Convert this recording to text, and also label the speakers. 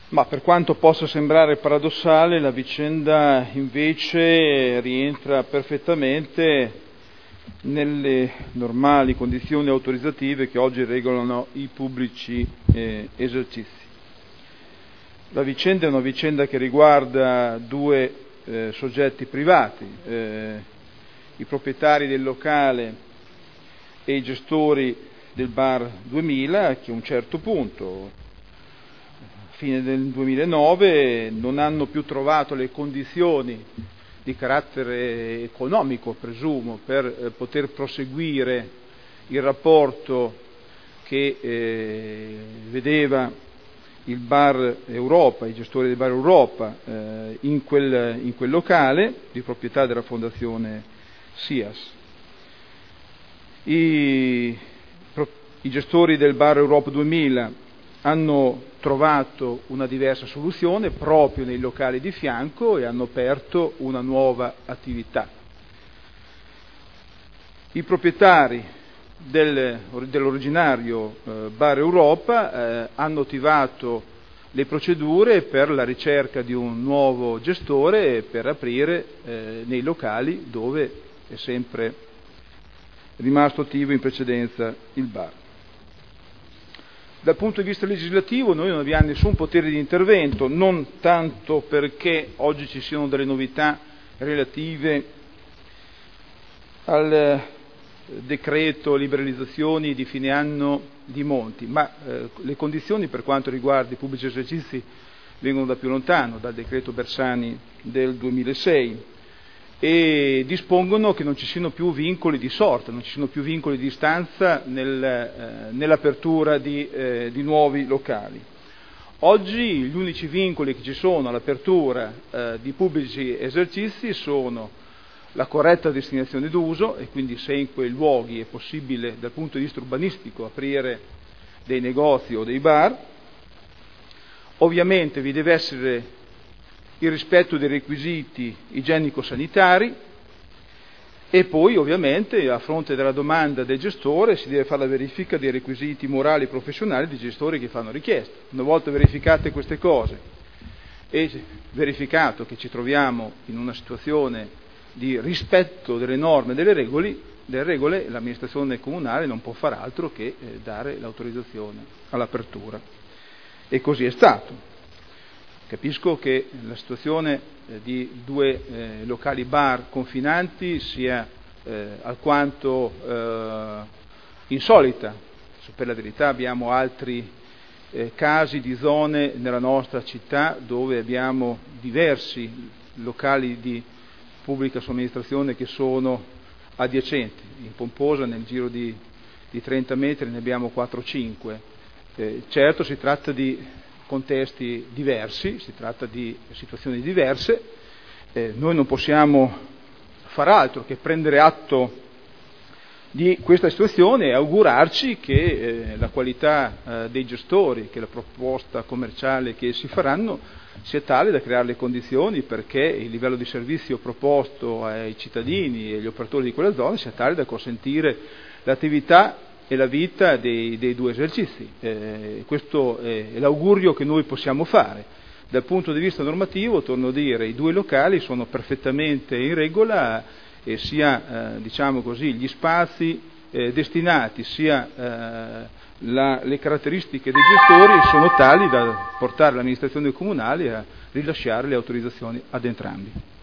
Speaker 1: Ma per quanto possa sembrare paradossale, la vicenda invece rientra perfettamente nelle normali condizioni autorizzative che oggi regolano i pubblici esercizi. La vicenda è una vicenda che riguarda due soggetti privati, i proprietari del locale e i gestori del Bar 2000, che a un certo punto, fine del 2009, non hanno più trovato le condizioni di carattere economico, presumo, per poter proseguire il rapporto che vedeva il Bar Europa, i gestori del Bar Europa, in quel locale di proprietà della Fondazione SIAS. I gestori del Bar Europa 2000 hanno trovato una diversa soluzione proprio nei locali di fianco e hanno aperto una nuova attività. I proprietari dell'originario Bar Europa hanno attivato le procedure per la ricerca di un nuovo gestore per aprire nei locali dove è sempre rimasto attivo in precedenza il bar. Dal punto di vista legislativo noi non abbiamo nessun potere di intervento, non tanto perché oggi ci siano delle novità relative al decreto liberalizzazioni di fine anno di Monti, ma le condizioni per quanto riguarda i pubblici esercizi vengono da più lontano, dal decreto Bersani del 2006, e dispongono che non ci siano più vincoli di sorta, non ci siano più vincoli di istanza nell'apertura di nuovi locali. Oggi gli unici vincoli che ci sono all'apertura di pubblici esercizi sono la corretta destinazione d'uso, e quindi se in quei luoghi è possibile dal punto di vista urbanistico aprire dei negozi o dei bar. Ovviamente vi deve essere il rispetto dei requisiti igienico-sanitari e poi ovviamente a fronte della domanda del gestore si deve fare la verifica dei requisiti morali e professionali dei gestori che fanno richiesta. Una volta verificate queste cose e verificato che ci troviamo in una situazione di rispetto delle norme e delle regole, l'amministrazione comunale non può far altro che dare l'autorizzazione all'apertura. E così è stato. Capisco che la situazione di due locali bar confinanti sia alquanto insolita. Per la verità abbiamo altri casi di zone nella nostra città dove abbiamo diversi locali di pubblica somministrazione che sono adiacenti. In Pomposa nel giro di 30 metri ne abbiamo 4-5. Certo si tratta di contesti diversi, si tratta di situazioni diverse, noi non possiamo far altro che prendere atto di questa situazione e augurarci che la qualità dei gestori, che la proposta commerciale che essi faranno sia tale da creare le condizioni perché il livello di servizio proposto ai cittadini e agli operatori di quella zona sia tale da consentire l'attività e la vita dei due esercizi. Questo è l'augurio che noi possiamo fare. Dal punto di vista normativo, torno a dire, i due locali sono perfettamente in regola e sia diciamo così, gli spazi destinati sia le caratteristiche dei gestori sono tali da portare l'amministrazione comunale a rilasciare le autorizzazioni ad entrambi.